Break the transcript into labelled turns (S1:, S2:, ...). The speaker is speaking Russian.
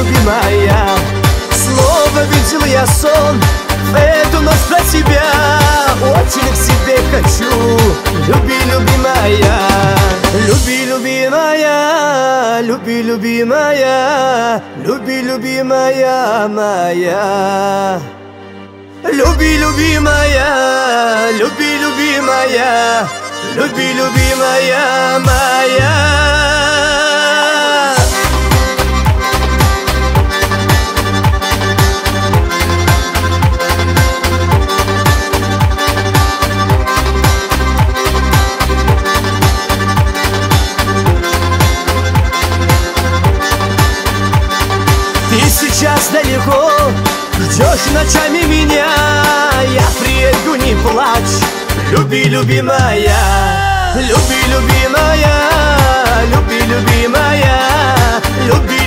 S1: любимая. Снова видел я сон в эту ночь про тебя. Очень к себе хочу, люби, любимая. Люби, любимая, люби, любимая, люби, любимая моя. Люби, любимая, люби, любимая, люби, любимая моя. Ты сейчас далеко, ждешь ночами меня. Я приеду, не плачь, люби, любимая. Люби, любимая, люби, любимая, люби,